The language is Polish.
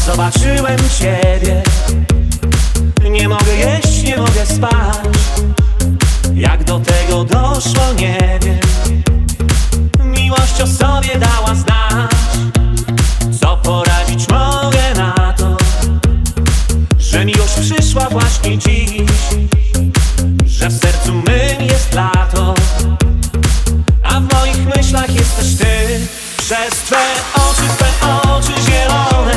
Zobaczyłem Ciebie. Nie mogę jeść, nie mogę spać. Jak do tego doszło, nie wiem. Miłość o sobie dała znać. Co poradzić mogę na to, że miłość przyszła właśnie dziś, że w sercu mym jest lato, a w moich myślach jesteś Ty. Przez Twe oczy zielone